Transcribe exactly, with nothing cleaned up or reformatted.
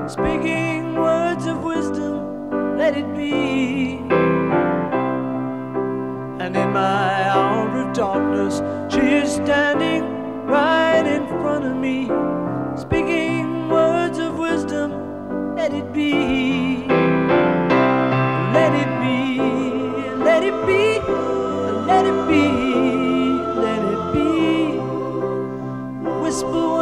speaking words of wisdom, let it be. And in my hour of darkness, she is standing right in front of me, speaking words of wisdom, let it be. Let it be, let it be, let it be, let it be. Whisper